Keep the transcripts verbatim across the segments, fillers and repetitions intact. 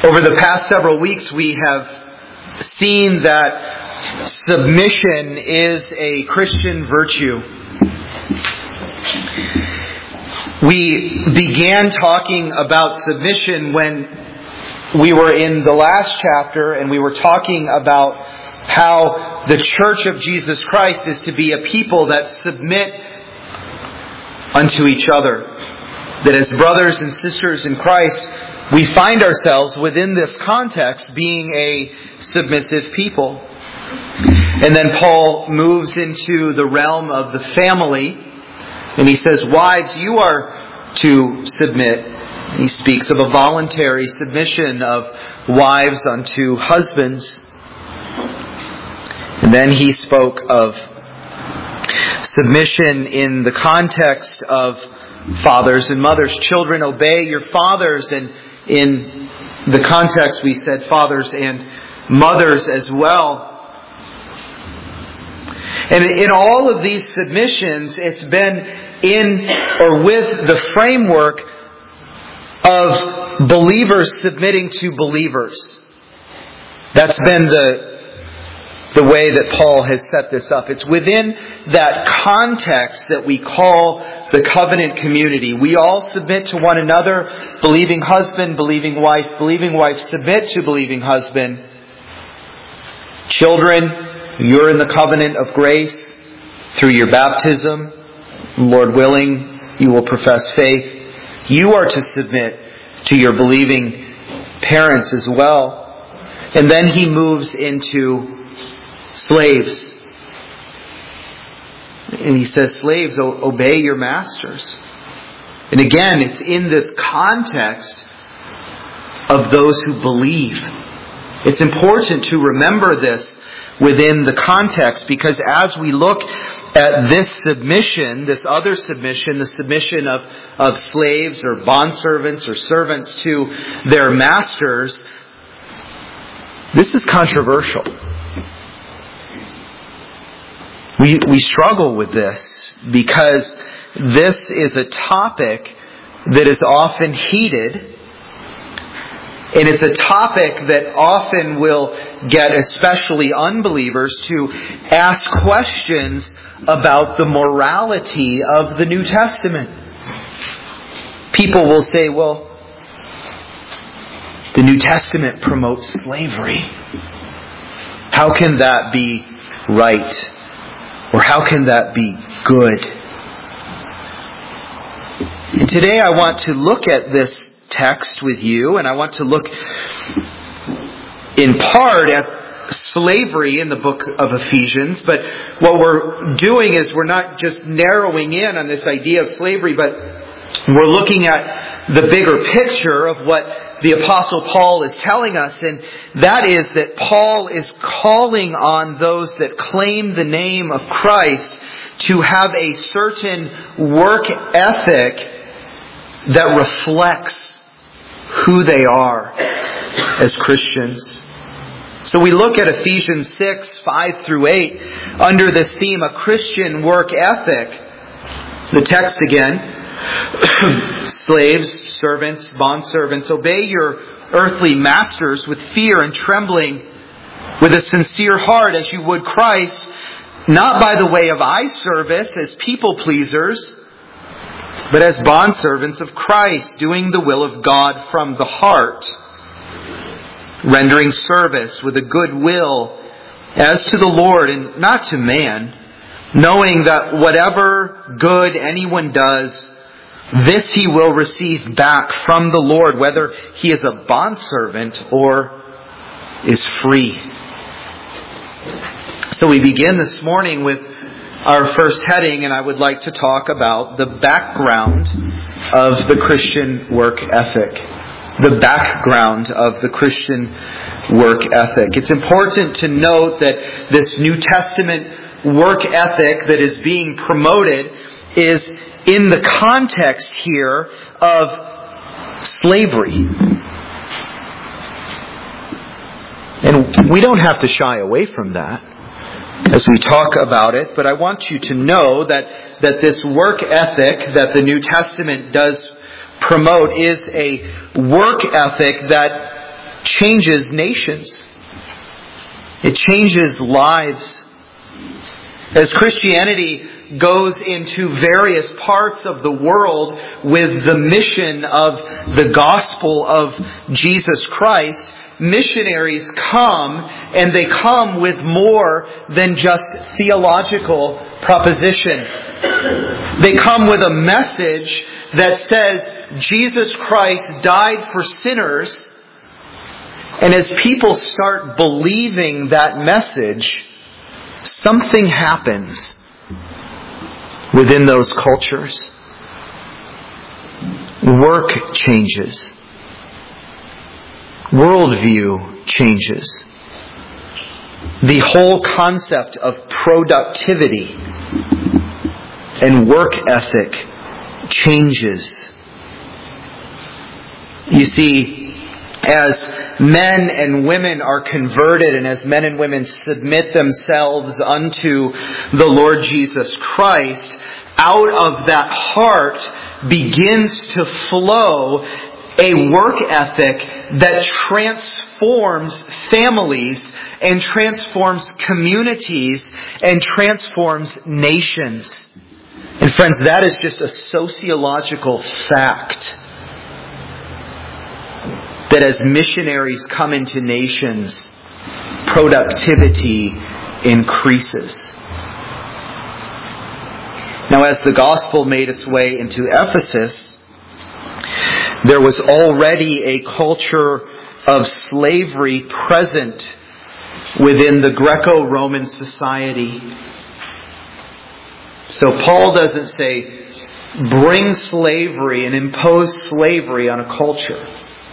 Over the past several weeks, we have seen that submission is a Christian virtue. We began talking about submission when we were in the last chapter, and we were talking about how the Church of Jesus Christ is to be a people that submit unto each other. That as brothers and sisters in Christ, we find ourselves within this context being a submissive people. And then Paul moves into the realm of the family, and he says, wives, you are to submit. He speaks of a voluntary submission of wives unto husbands. And then he spoke of submission in the context of fathers and mothers. Children, obey your fathers. And in the context, we said fathers and mothers as well. And in all of these submissions, it's been in or with the framework of believers submitting to believers. That's been the the way that Paul has set this up. It's within that context that we call the covenant community. We all submit to one another, believing husband, believing wife, believing wife submit to believing husband. Children, you're in the covenant of grace through your baptism. Lord willing, you will profess faith. You are to submit to your believing parents as well. And then he moves into slaves. And he says, slaves, obey your masters. And again, it's in this context of those who believe. It's important to remember this within the context, because as we look at this submission, this other submission, the submission of, of slaves or bondservants or servants to their masters, this is controversial. We, we struggle with this because this is a topic that is often heated, and it's a topic that often will get especially unbelievers to ask questions about the morality of the New Testament. People will say, well, the New Testament promotes slavery. How can that be right? Or how can that be good? And today I want to look at this text with you, and I want to look in part at slavery in the book of Ephesians. But what we're doing is we're not just narrowing in on this idea of slavery, but we're looking at the bigger picture of what the Apostle Paul is telling us, and that is that Paul is calling on those that claim the name of Christ to have a certain work ethic that reflects who they are as Christians. So we look at Ephesians six, five through eight, under this theme, a Christian work ethic. The text again, slaves, servants, bondservants, obey your earthly masters with fear and trembling, with a sincere heart as you would Christ, not by the way of eye service as people pleasers, but as bondservants of Christ, doing the will of God from the heart, rendering service with a good will as to the Lord and not to man, knowing that whatever good anyone does, this he will receive back from the Lord, whether he is a bondservant or is free. So we begin this morning with our first heading, and I would like to talk about the background of the Christian work ethic. The background of the Christian work ethic. It's important to note that this New Testament work ethic that is being promoted is in the context here of slavery. And we don't have to shy away from that as we talk about it, but I want you to know that, that this work ethic that the New Testament does promote is a work ethic that changes nations. It changes lives. As Christianity goes into various parts of the world with the mission of the gospel of Jesus Christ, missionaries come, and they come with more than just theological proposition. They come with a message that says Jesus Christ died for sinners, and as people start believing that message, something happens within those cultures. Work changes. Worldview changes. The whole concept of productivity and work ethic changes. You see, as men and women are converted and as men and women submit themselves unto the Lord Jesus Christ, out of that heart begins to flow a work ethic that transforms families and transforms communities and transforms nations. And friends, that is just a sociological fact. That as missionaries come into nations, productivity increases. Now, as the gospel made its way into Ephesus, there was already a culture of slavery present within the Greco-Roman society. So Paul doesn't say, bring slavery and impose slavery on a culture.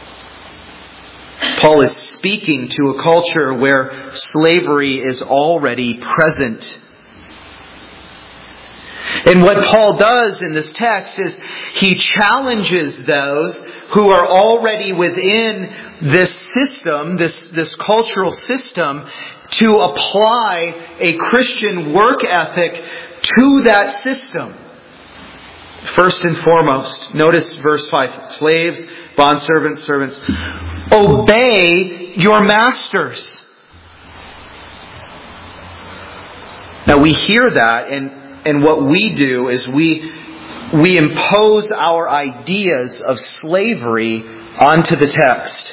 Paul is speaking to a culture where slavery is already present. And what Paul does in this text is he challenges those who are already within this system, this, this cultural system, to apply a Christian work ethic to that system. First and foremost, notice verse five. Slaves, bondservants, servants, obey your masters. Now we hear that, and, and what we do is we, we impose our ideas of slavery onto the text.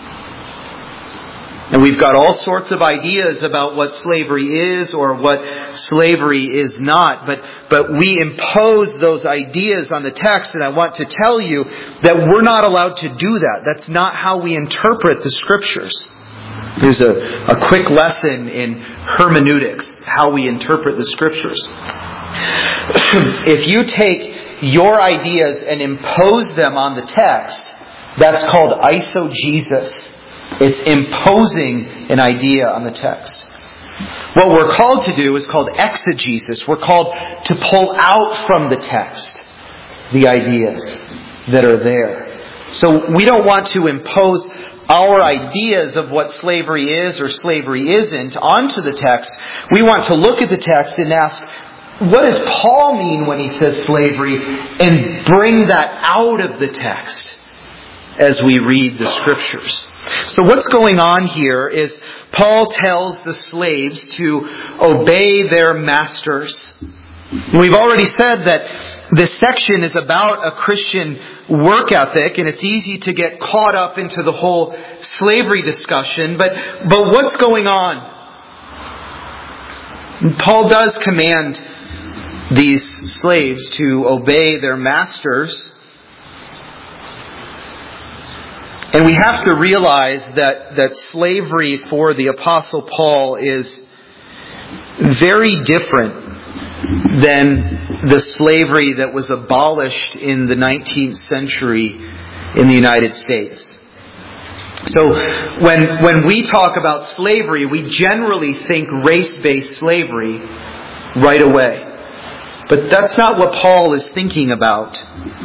And we've got all sorts of ideas about what slavery is or what slavery is not. But, but we impose those ideas on the text, and I want to tell you that we're not allowed to do that. That's not how we interpret the Scriptures. There's a, a quick lesson in hermeneutics, how we interpret the Scriptures. If you take your ideas and impose them on the text, that's called eisegesis. It's imposing an idea on the text. What we're called to do is called exegesis. We're called to pull out from the text the ideas that are there. So we don't want to impose our ideas of what slavery is or slavery isn't onto the text. We want to look at the text and ask, what does Paul mean when he says slavery? And bring that out of the text as we read the Scriptures. So what's going on here is Paul tells the slaves to obey their masters. We've already said that this section is about a Christian work ethic, and it's easy to get caught up into the whole slavery discussion. But, but what's going on? And Paul does command these slaves to obey their masters. And we have to realize that, that slavery for the Apostle Paul is very different than the slavery that was abolished in the nineteenth century in the United States. So when, when we talk about slavery, we generally think race-based slavery right away. But that's not what Paul is thinking about.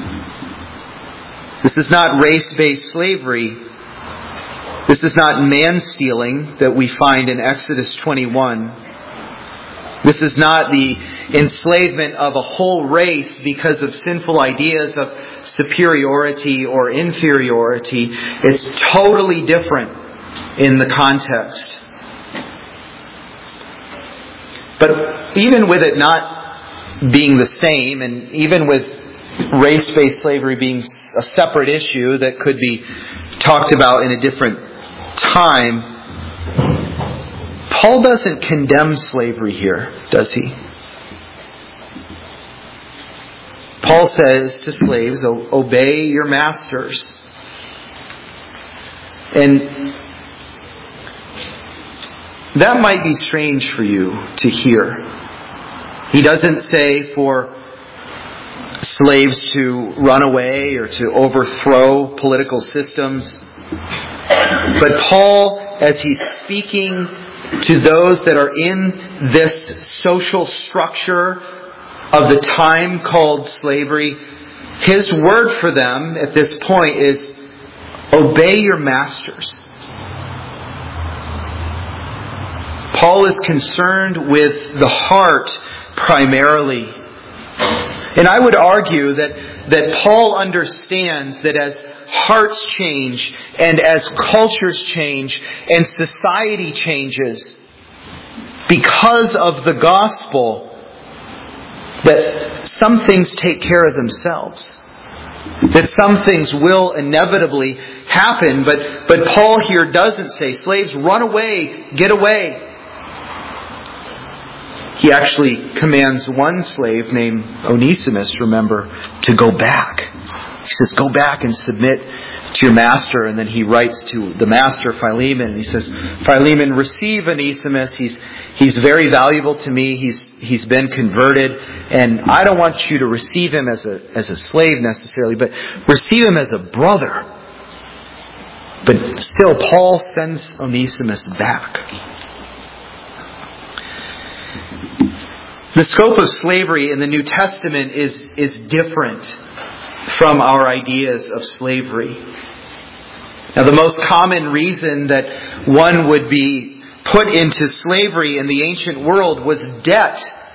This is not race-based slavery. This is not man-stealing that we find in Exodus twenty-one. This is not the enslavement of a whole race because of sinful ideas of superiority or inferiority. It's totally different. in the context. But even with it not being the same, and even with race-based slavery being a separate issue that could be talked about in a different time, Paul doesn't condemn slavery here, does he? Paul says to slaves, obey your masters. And that might be strange for you to hear. He doesn't say for slaves to run away or to overthrow political systems. But Paul, as he's speaking to those that are in this social structure of the time called slavery, his word for them at this point is, obey your masters. Paul is concerned with the heart primarily. And I would argue that, that Paul understands that as hearts change and as cultures change and society changes because of the gospel, that some things take care of themselves. That some things will inevitably happen. But, but Paul here doesn't say, slaves, run away, get away. He actually commands one slave named Onesimus, remember, to go back. He says, go back and submit to your master. And then he writes to the master, Philemon, and he says, Philemon, receive Onesimus. He's he's very valuable to me. He's he's been converted, and I don't want you to receive him as a as a slave necessarily, but receive him as a brother. But still, Paul sends Onesimus back. The scope of slavery in the New Testament is, is different from our ideas of slavery. Now, the most common reason that one would be put into slavery in the ancient world was debt.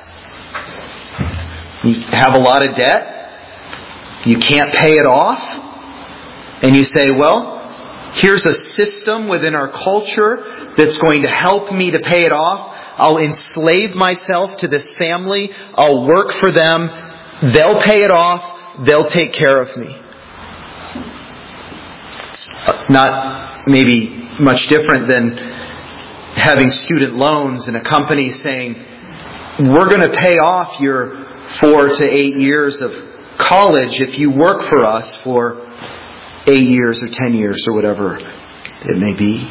You have a lot of debt. You can't pay it off. And you say, well, here's a system within our culture that's going to help me to pay it off. I'll enslave myself to this family. I'll work for them. They'll pay it off. They'll take care of me. It's not maybe much different than having student loans and a company saying, we're going to pay off your four to eight years of college if you work for us for eight years or ten years or whatever it may be.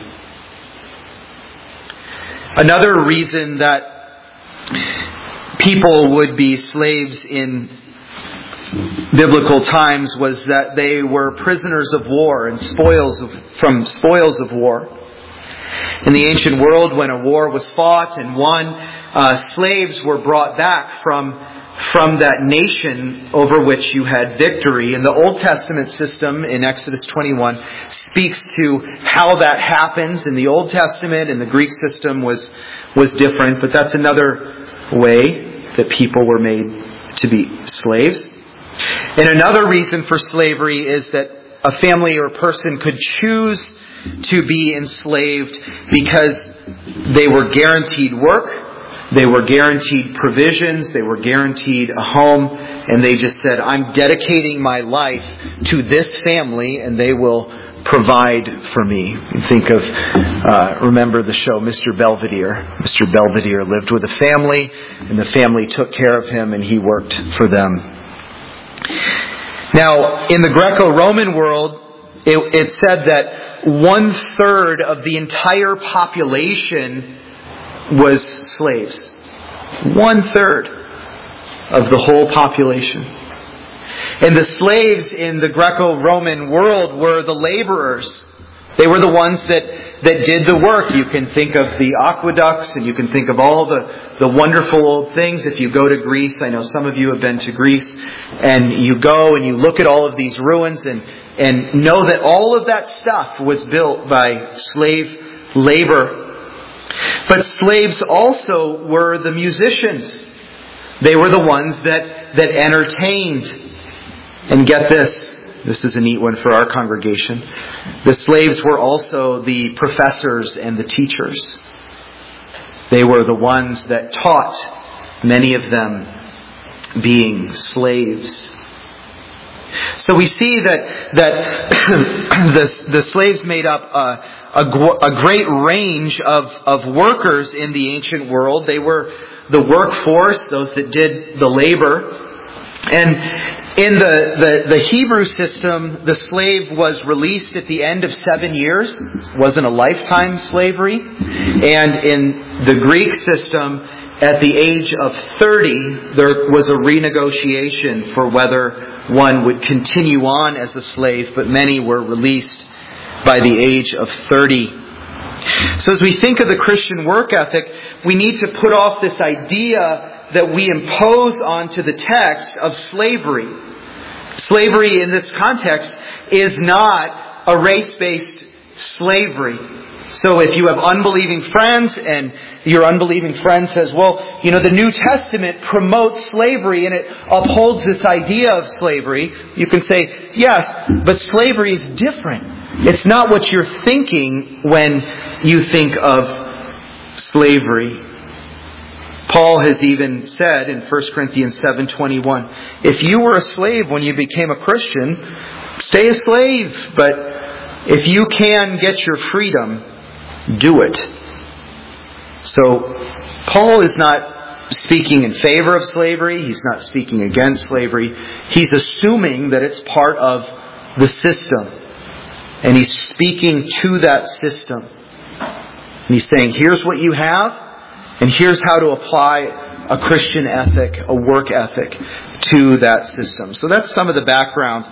Another reason that people would be slaves in biblical times was that they were prisoners of war and spoils of, from spoils of war. In the ancient world, when a war was fought and won, uh, slaves were brought back from from that nation over which you had victory. And the Old Testament system in Exodus twenty-one speaks to how that happens in the Old Testament, and the Greek system was was different. But that's another way that people were made to be slaves. And another reason for slavery is that a family or person could choose to be enslaved because they were guaranteed work. They were guaranteed provisions. They were guaranteed a home. And they just said, I'm dedicating my life to this family and they will provide for me. You think of, uh, remember the show Mister Belvedere. Mister Belvedere lived with a family and the family took care of him and he worked for them. Now, in the Greco-Roman world, it, it said that one third of the entire population was slaves. One third of the whole population. And the slaves in the Greco-Roman world were the laborers. They were the ones that, that did the work. You can think of the aqueducts and you can think of all the, the wonderful old things. If you go to Greece, I know some of you have been to Greece, and you go and you look at all of these ruins and, and know that all of that stuff was built by slave labor. But slaves also were the musicians. They were the ones that, that entertained. And get this, This is a neat one for our congregation. The slaves were also the professors and the teachers. They were the ones that taught, many of them being slaves. So we see that that the, the slaves made up a, a, a great range of, of workers in the ancient world. They were the workforce, those that did the labor. And in the, the, the Hebrew system, the slave was released at the end of seven years. It wasn't a lifetime slavery. And in the Greek system, at the age of thirty, there was a renegotiation for whether one would continue on as a slave, but many were released by the age of thirty. So as we think of the Christian work ethic, we need to put off this idea that we impose onto the text of slavery. Slavery in this context is not a race-based slavery. So if you have unbelieving friends and your unbelieving friend says, well, you know, the New Testament promotes slavery and it upholds this idea of slavery, you can say, yes, but slavery is different. It's not what you're thinking when you think of slavery. Paul has even said in First Corinthians seven twenty-one, if you were a slave when you became a Christian, stay a slave. But if you can get your freedom, do it. So Paul is not speaking in favor of slavery. He's not speaking against slavery. He's assuming that it's part of the system. And he's speaking to that system. And he's saying, here's what you have, and here's how to apply a Christian ethic, a work ethic, to that system. So that's some of the background.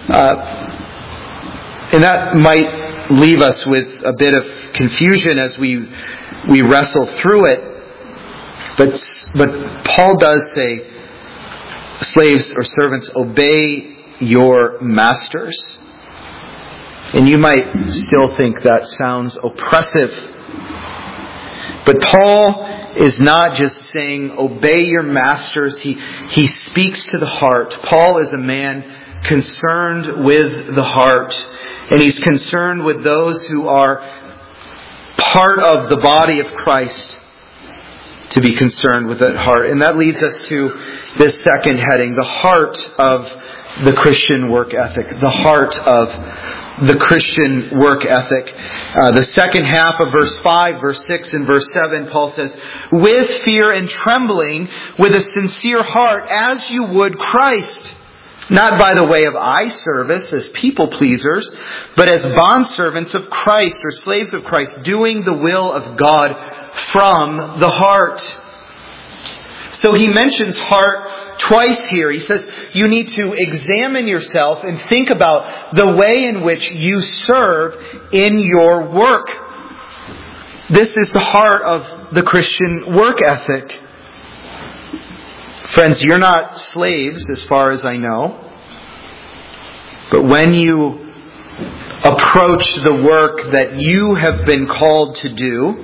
Uh, and that might leave us with a bit of confusion as we we wrestle through it. But but Paul does say, slaves or servants, obey your masters. And you might still think that sounds oppressive. But Paul is not just saying, obey your masters. He, he speaks to the heart. Paul is a man concerned with the heart. And he's concerned with those who are part of the body of Christ to be concerned with that heart. And that leads us to this second heading, the heart of the Christian work ethic. The heart of the Christian work ethic. Uh, the second half of verse five, verse six, and verse seven, Paul says, with fear and trembling, with a sincere heart, as you would Christ. Not by the way of eye service as people pleasers, but as bondservants of Christ or slaves of Christ, doing the will of God from the heart. So he mentions heart twice here. He says you need to examine yourself and think about the way in which you serve in your work. This is the heart of the Christian work ethic. Friends, you're not slaves as far as I know. But when you approach the work that you have been called to do,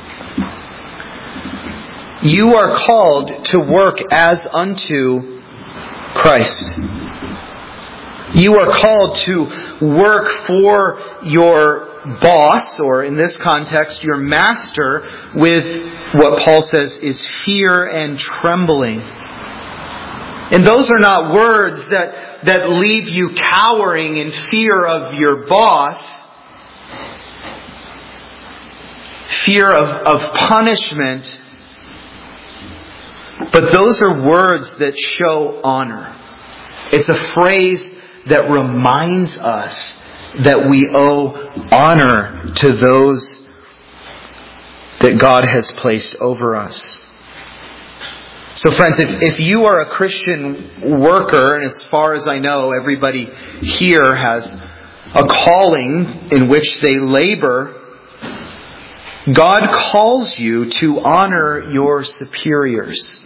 you are called to work as unto Christ. You are called to work for your boss, or in this context, your master, with what Paul says is fear and trembling. And those are not words that, that leave you cowering in fear of your boss, fear of, of punishment. But those are words that show honor. It's a phrase that reminds us that we owe honor to those that God has placed over us. So friends, if, if you are a Christian worker, and as far as I know, everybody here has a calling in which they labor, God calls you to honor your superiors.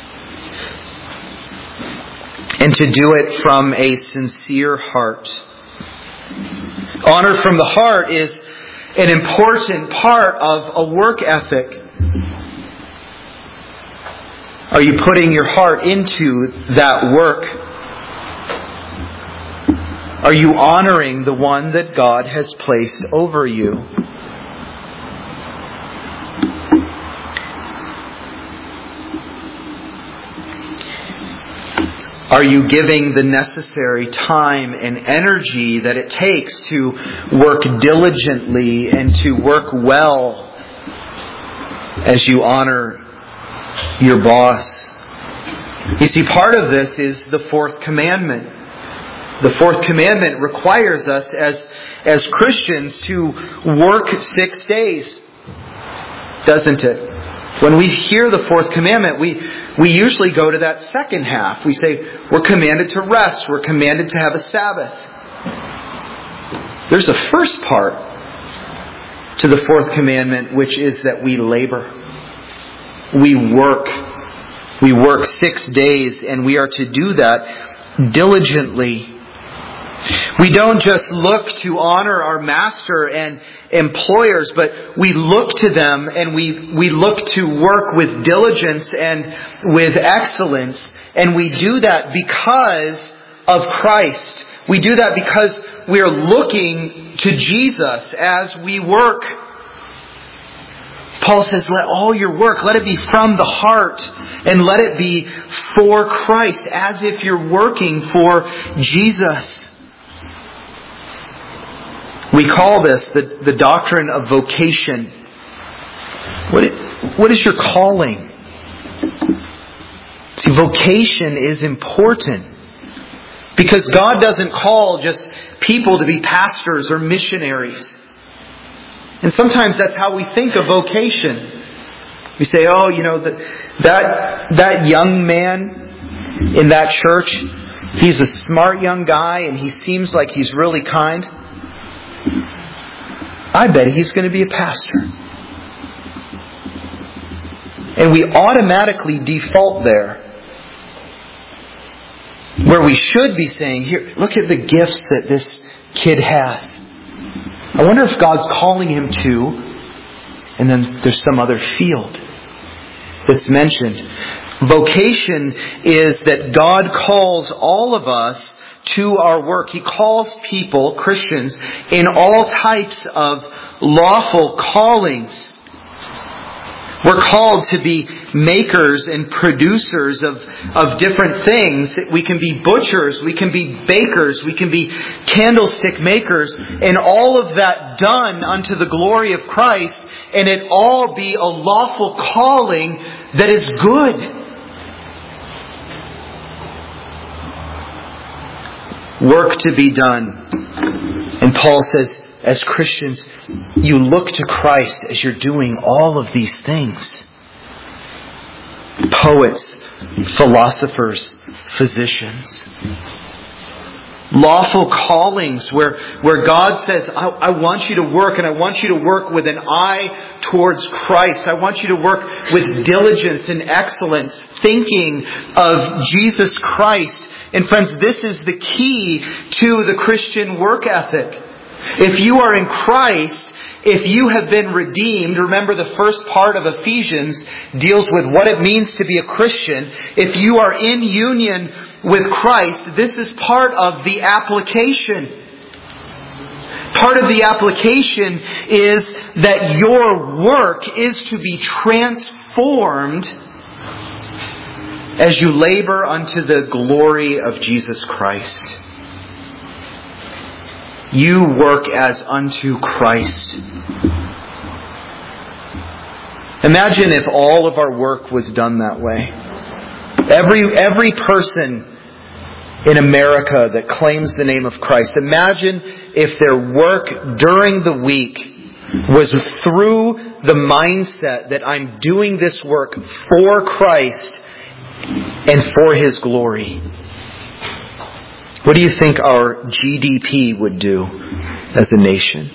And to do it from a sincere heart. Honor from the heart is an important part of a work ethic. Are you putting your heart into that work? Are you honoring the one that God has placed over you? Are you giving the necessary time and energy that it takes to work diligently and to work well as you honor your boss? You see, part of this is the fourth commandment. The fourth commandment requires us as, as Christians to work six days, doesn't it? When we hear the fourth commandment, we, we usually go to that second half. We say, we're commanded to rest. We're commanded to have a Sabbath. There's a first part to the fourth commandment, which is that we labor. We work. We work six days, and we are to do that diligently. We don't just look to honor our master and employers, but we look to them and we, we look to work with diligence and with excellence. And we do that because of Christ. We do that because we are looking to Jesus as we work. Paul says, let all your work, let it be from the heart and let it be for Christ, as if you're working for Jesus. We call this the, the doctrine of vocation. What is, what is your calling? See, vocation is important. Because God doesn't call just people to be pastors or missionaries. And sometimes that's how we think of vocation. We say, oh, you know, the, that, that young man in that church, he's a smart young guy and he seems like he's really kind. I bet he's going to be a pastor. And we automatically default there. Where we should be saying, here, look at the gifts that this kid has. I wonder if God's calling him to, and then there's some other field that's mentioned. Vocation is that God calls all of us to our work. He calls people, Christians, in all types of lawful callings. We're called to be makers and producers of, of different things. We can be butchers, we can be bakers, we can be candlestick makers, and all of that done unto the glory of Christ, and it all be a lawful calling that is good. Work to be done. And Paul says, as Christians, you look to Christ as you're doing all of these things. Poets, philosophers, physicians. Lawful callings where, where God says, I, I want you to work, and I want you to work with an eye towards Christ. I want you to work with diligence and excellence, thinking of Jesus Christ. And friends, this is the key to the Christian work ethic. If you are in Christ, if you have been redeemed, remember the first part of Ephesians deals with what it means to be a Christian. If you are in union with Christ, this is part of the application. Part of the application is that your work is to be transformed as you labor unto the glory of Jesus Christ. You work as unto Christ. Imagine if all of our work was done that way. Every, every person in America that claims the name of Christ, imagine if their work during the week was through the mindset that I'm doing this work for Christ and for His glory. What do you think our G D P would do as a nation?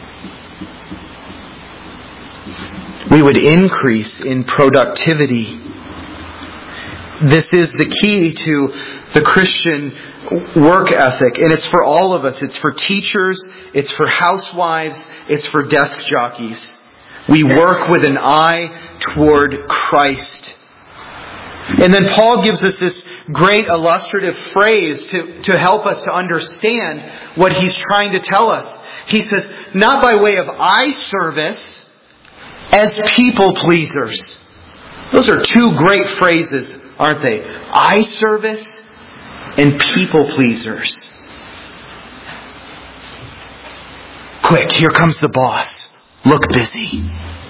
We would increase in productivity. This is the key to the Christian work ethic. And it's for all of us. It's for teachers. It's for housewives. It's for desk jockeys. We work with an eye toward Christ. And then Paul gives us this great illustrative phrase to, to help us to understand what he's trying to tell us. He says, not by way of eye service, as people pleasers. Those are two great phrases, aren't they? Eye service and people pleasers. Quick, here comes the boss. Look busy.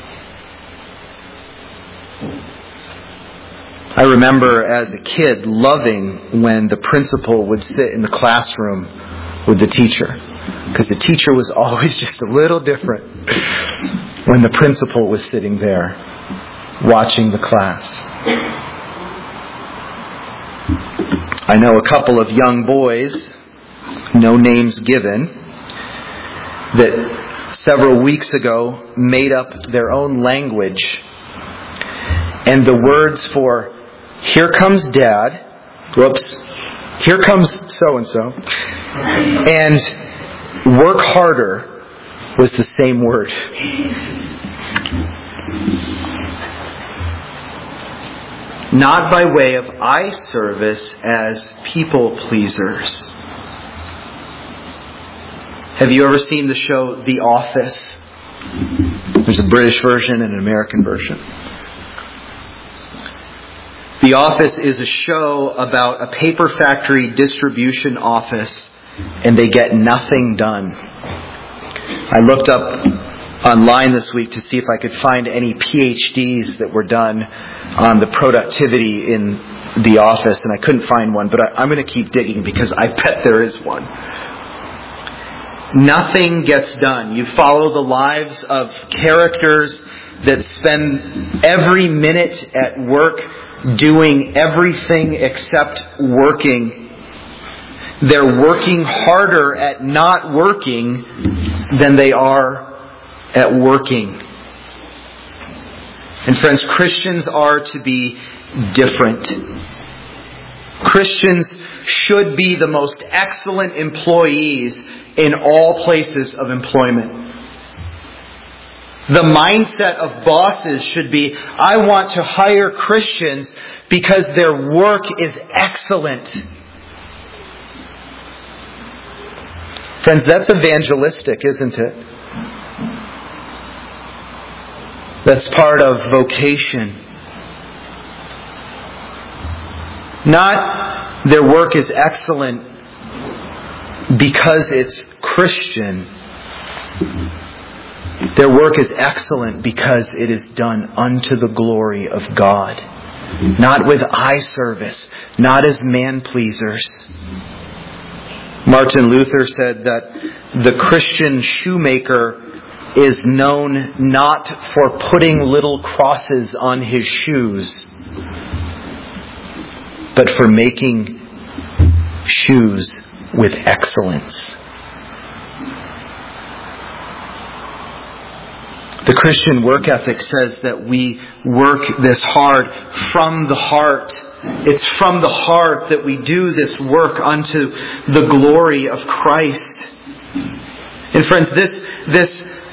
I remember as a kid loving when the principal would sit in the classroom with the teacher. Because the teacher was always just a little different when the principal was sitting there watching the class. I know a couple of young boys, no names given, that several weeks ago made up their own language. And the words for, here comes Dad, whoops, here comes so-and-so, and work harder was the same word. Not by way of eye service as people pleasers. Have you ever seen the show The Office? There's a British version and an American version. The Office is a show about a paper factory distribution office, and they get nothing done. I looked up online this week to see if I could find any P H Ds that were done on the productivity in The Office, and I couldn't find one, but I, I'm going to keep digging because I bet there is one. Nothing gets done. You follow the lives of characters that spend every minute at work doing everything except working. They're working harder at not working than they are at working. And friends, Christians are to be different. Christians should be the most excellent employees in all places of employment. The mindset of bosses should be, I want to hire Christians because their work is excellent. Friends, that's evangelistic, isn't it? That's part of vocation. Not their work is excellent because it's Christian. Their work is excellent because it is done unto the glory of God. Not with eye service, not as man pleasers. Martin Luther said that the Christian shoemaker is known not for putting little crosses on his shoes, but for making shoes with excellence. The Christian work ethic says that we work this hard from the heart. It's from the heart that we do this work unto the glory of Christ. And friends, this, this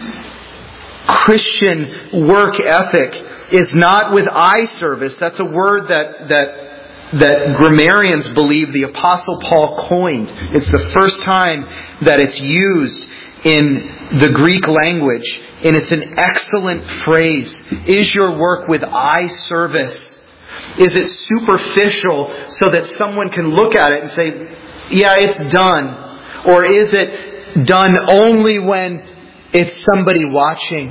Christian work ethic is not with eye service. That's a word that, that, that grammarians believe the Apostle Paul coined. It's the first time that it's used in the Greek language, and it's an excellent phrase. Is your work with eye service? Is it superficial so that someone can look at it and say, yeah, it's done? Or is it done only when it's somebody watching?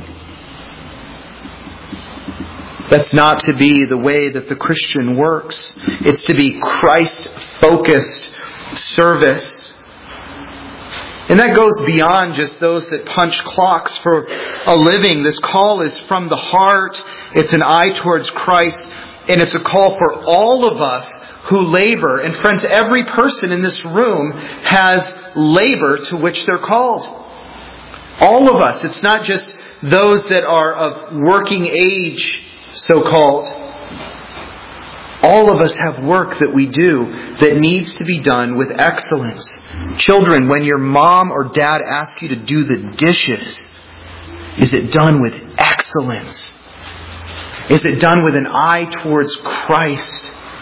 That's not to be the way that the Christian works. It's to be Christ-focused service. And that goes beyond just those that punch clocks for a living. This call is from the heart. It's an eye towards Christ. And it's a call for all of us who labor. And friends, every person in this room has labor to which they're called. All of us. It's not just those that are of working age, so-called. All of us have work that we do that needs to be done with excellence. Children, when your mom or dad asks you to do the dishes, is it done with excellence? Is it done with an eye towards Christ?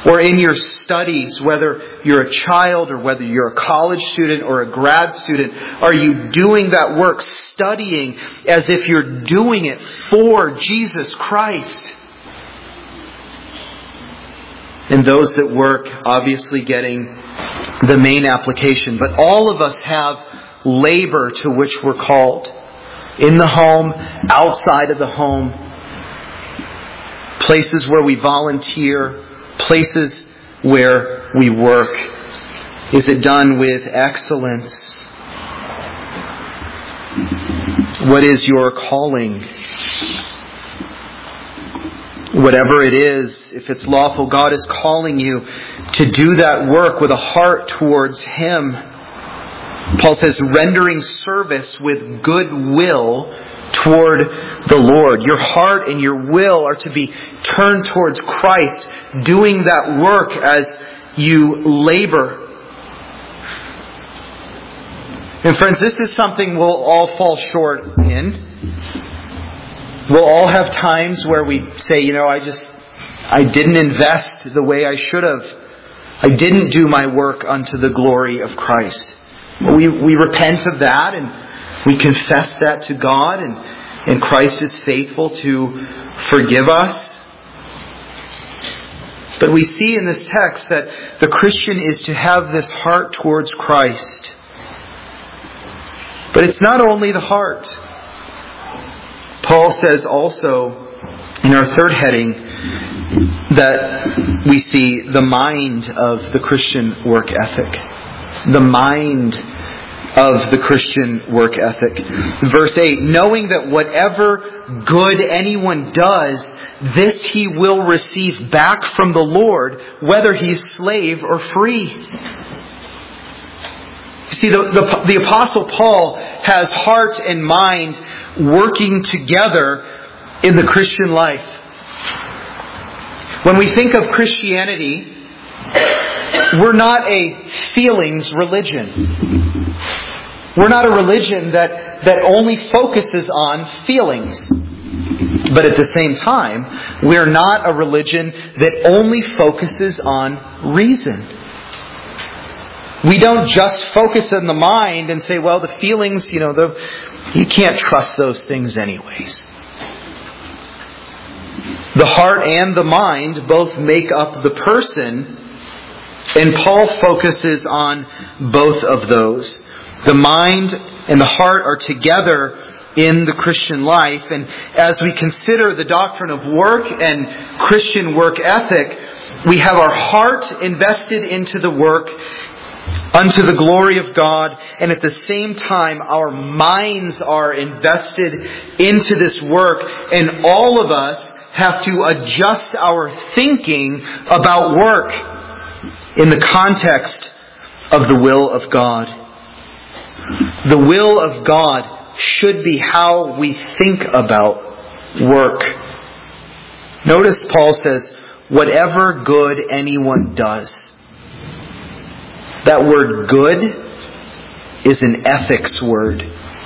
Or in your studies, whether you're a child or whether you're a college student or a grad student, are you doing that work, studying as if you're doing it for Jesus Christ? And those that work, obviously getting the main application. But all of us have labor to which we're called. In the home, outside of the home, places where we volunteer, places where we work. Is it done with excellence? What is your calling? Whatever it is, if it's lawful, God is calling you to do that work with a heart towards Him. Paul says, rendering service with good will toward the Lord. Your heart and your will are to be turned towards Christ, doing that work as you labor. And friends, this is something we'll all fall short in. We'll all have times where we say, you know, I just, I didn't invest the way I should have. I didn't do my work unto the glory of Christ. We we repent of that and we confess that to God, and, and Christ is faithful to forgive us. But we see in this text that the Christian is to have this heart towards Christ. But it's not only the heart. Paul says also in our third heading that we see the mind of the Christian work ethic. The mind of the Christian work ethic. Verse eight, knowing that whatever good anyone does, this he will receive back from the Lord, whether he's slave or free. See, the, the, the Apostle Paul has heart and mind working together in the Christian life. When we think of Christianity, we're not a feelings religion. We're not a religion that, that only focuses on feelings. But at the same time, we're not a religion that only focuses on reason. We don't just focus on the mind and say, well, the feelings, you know, the, you can't trust those things anyways. The heart and the mind both make up the person, and Paul focuses on both of those. The mind and the heart are together in the Christian life, and as we consider the doctrine of work and Christian work ethic, we have our heart invested into the work unto the glory of God, and at the same time our minds are invested into this work, and all of us have to adjust our thinking about work in the context of the will of God. The will of God should be how we think about work. Notice Paul says, whatever good anyone does. That word good is an ethics word.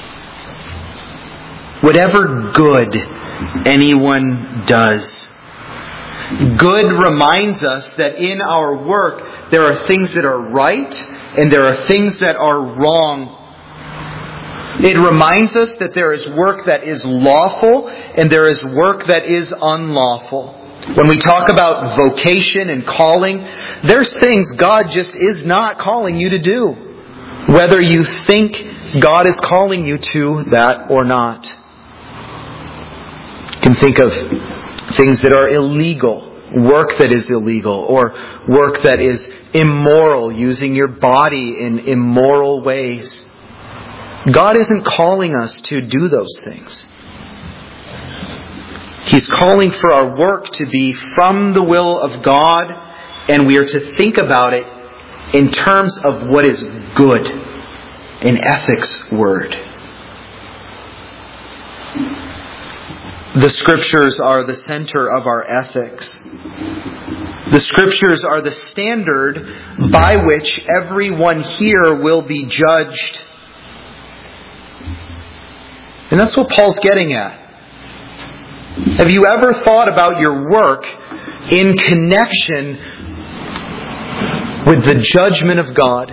Whatever good anyone does. Good reminds us that in our work there are things that are right and there are things that are wrong. It reminds us that there is work that is lawful and there is work that is unlawful. When we talk about vocation and calling, there's things God just is not calling you to do, whether you think God is calling you to that or not. You can think of things that are illegal, work that is illegal, or work that is immoral, using your body in immoral ways. God isn't calling us to do those things. He's calling for our work to be from the will of God, and we are to think about it in terms of what is good, an ethics word. The Scriptures are the center of our ethics. The Scriptures are the standard by which everyone here will be judged. And that's what Paul's getting at. Have you ever thought about your work in connection with the judgment of God?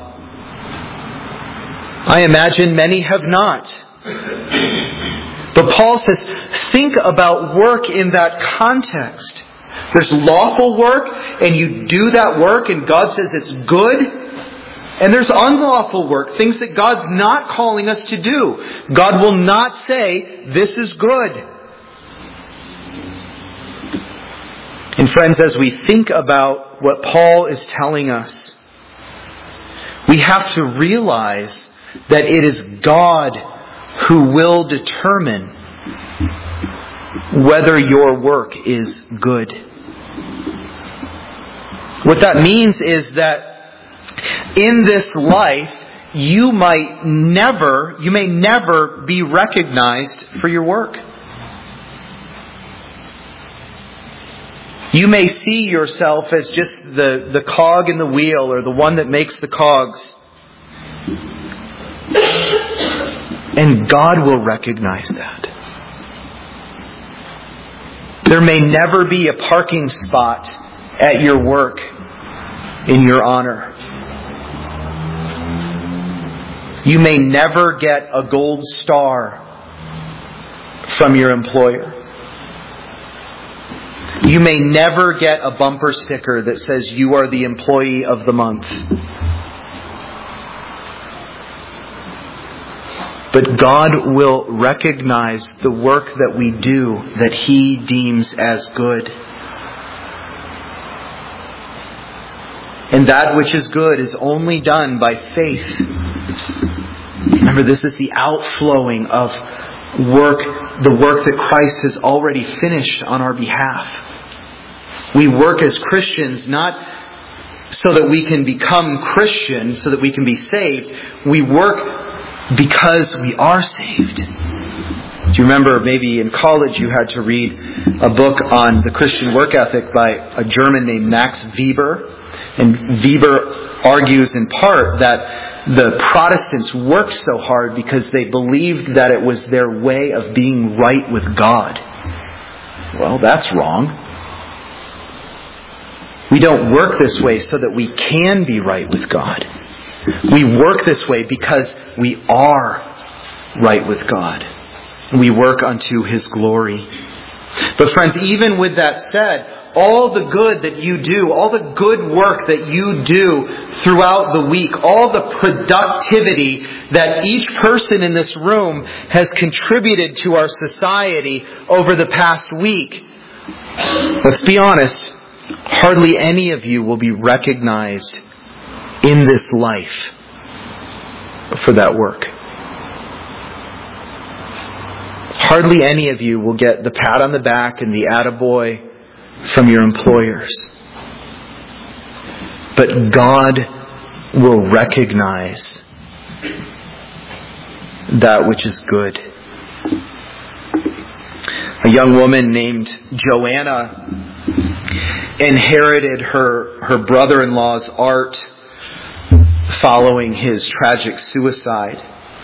I imagine many have not. But Paul says, think about work in that context. There's lawful work, and you do that work, and God says it's good. And there's unlawful work, things that God's not calling us to do. God will not say, this is good. And friends, as we think about what Paul is telling us, we have to realize that it is God who will determine whether your work is good. What that means is that in this life, you might never, you may never be recognized for your work. You may see yourself as just the, the cog in the wheel, or the one that makes the cogs. And God will recognize that. There may never be a parking spot at your work in your honor. You may never get a gold star from your employer. You may never get a bumper sticker that says you are the employee of the month. But God will recognize the work that we do that He deems as good. And that which is good is only done by faith. Remember, this is the outflowing of work, the work that Christ has already finished on our behalf. We work as Christians not so that we can become Christians, so that we can be saved. We work because we are saved. Do you remember maybe in college you had to read a book on the Christian work ethic by a German named Max Weber? And Weber argues in part that the Protestants worked so hard because they believed that it was their way of being right with God. Well, that's wrong. We don't work this way so that we can be right with God. We work this way because we are right with God. We work unto His glory. But friends, even with that said, all the good that you do, all the good work that you do throughout the week, all the productivity that each person in this room has contributed to our society over the past week, let's be honest, hardly any of you will be recognized in this life for that work. Hardly any of you will get the pat on the back and the attaboy from your employers. But God will recognize that which is good. A young woman named Joanna inherited her, her brother-in-law's art following his tragic suicide.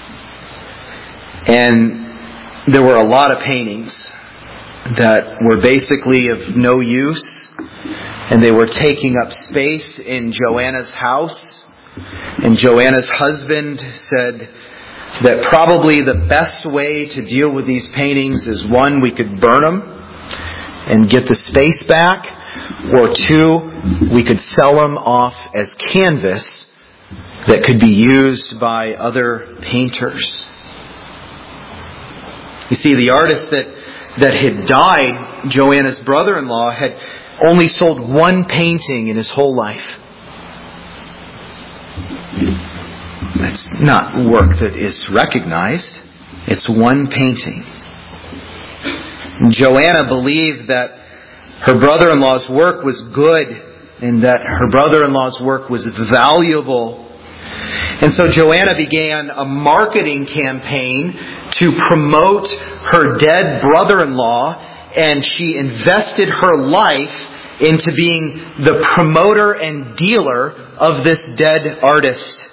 And there were a lot of paintings that were basically of no use, and they were taking up space in Joanna's house. And Joanna's husband said that probably the best way to deal with these paintings is, one, we could burn them and get the space back, or two, we could sell them off as canvas that could be used by other painters. You see, the artist that, that had died, Joanna's brother-in-law, had only sold one painting in his whole life. That's not work that is recognized. It's one painting. Joanna believed that her brother-in-law's work was good and that her brother-in-law's work was valuable. And so Joanna began a marketing campaign to promote her dead brother-in-law, and she invested her life into being the promoter and dealer of this dead artist.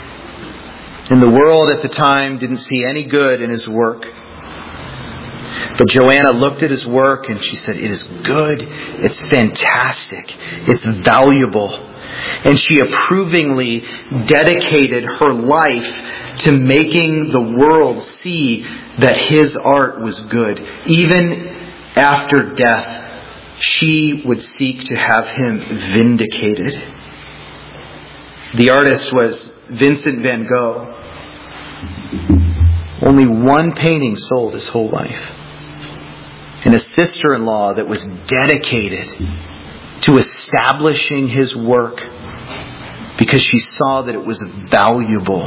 And the world at the time didn't see any good in his work. But Joanna looked at his work and she said, "It is good. It's fantastic. It's valuable." And she approvingly dedicated her life to making the world see that his art was good. Even after death, she would seek to have him vindicated. The artist was Vincent van Gogh. Only one painting sold his whole life. And a sister-in-law that was dedicated to establishing his work because she saw that it was valuable.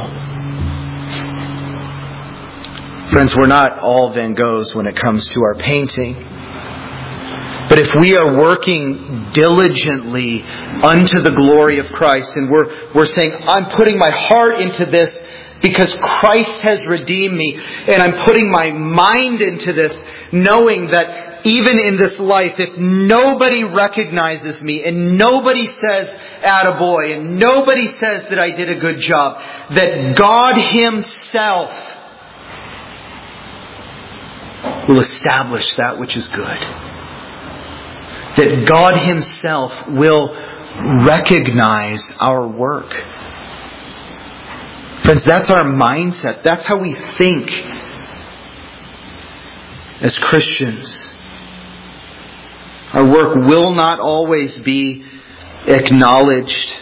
Friends, we're not all Van Goghs when it comes to our painting. But if we are working diligently unto the glory of Christ, and we're we're saying, I'm putting my heart into this because Christ has redeemed me, and I'm putting my mind into this, knowing that even in this life, if nobody recognizes me, and nobody says, attaboy, and nobody says that I did a good job, that God Himself will establish that which is good. That God Himself will recognize our work. Friends, that's our mindset. That's how we think as Christians. Our work will not always be acknowledged.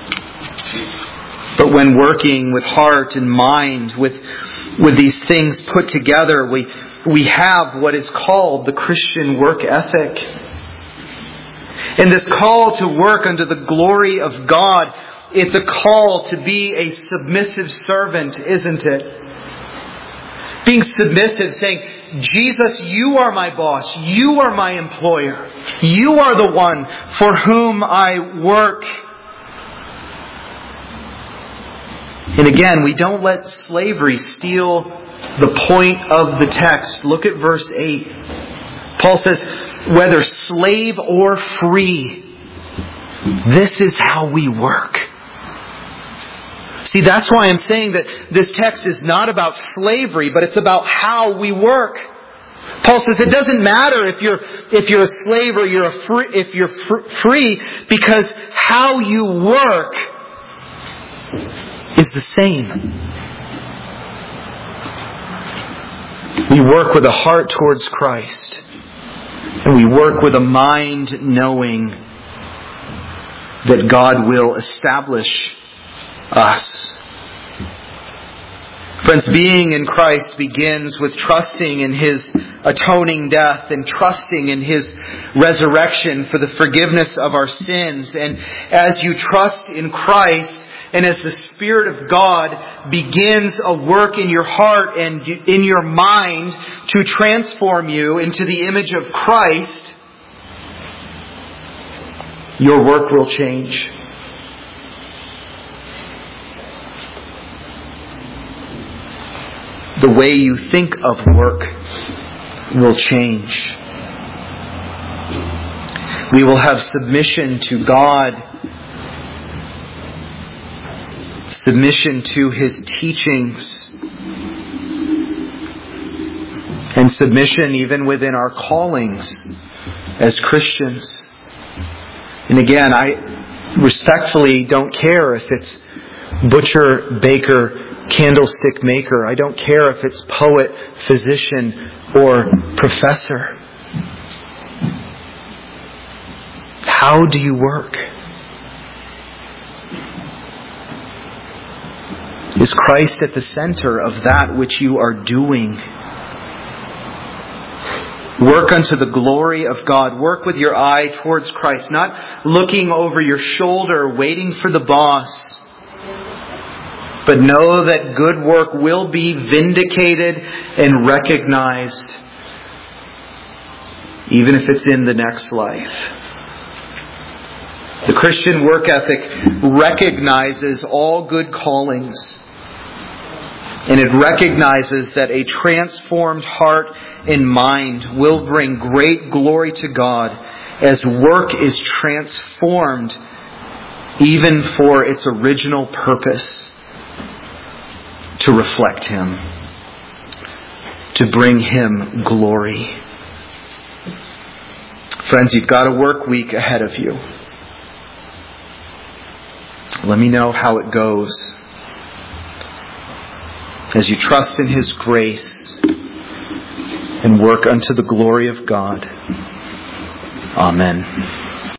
But when working with heart and mind, with, with these things put together, we, we have what is called the Christian work ethic. And this call to work unto the glory of God, it's a call to be a submissive servant, isn't it? Being submissive, saying, Jesus, you are my boss. You are my employer. You are the one for whom I work. And again, we don't let slavery steal the point of the text. Look at verse eight. Paul says, whether slave or free, this is how we work. See, that's why I'm saying that this text is not about slavery, but it's about how we work. Paul says it doesn't matter if you're if you're a slave or you're a free, if you're fr- free, because how you work is the same. We work with a heart towards Christ. And we work with a mind knowing that God will establish us. Friends, being in Christ begins with trusting in His atoning death and trusting in His resurrection for the forgiveness of our sins. And as you trust in Christ, and as the Spirit of God begins a work in your heart and in your mind to transform you into the image of Christ, your work will change. The way you think of work will change. We will have submission to God, submission to His teachings, and submission even within our callings as Christians. And again, I respectfully don't care if it's butcher, baker, candlestick maker. I don't care if it's poet, physician, or professor. How do you work? Is Christ at the center of that which you are doing? Work unto the glory of God. Work with your eye towards Christ, not looking over your shoulder, waiting for the boss. But know that good work will be vindicated and recognized, even if it's in the next life. The Christian work ethic recognizes all good callings. And it recognizes that a transformed heart and mind will bring great glory to God as work is transformed even for its original purpose, to reflect Him. to bring Him glory. Friends, you've got a work week ahead of you. Let me know how it goes as you trust in His grace and work unto the glory of God. Amen.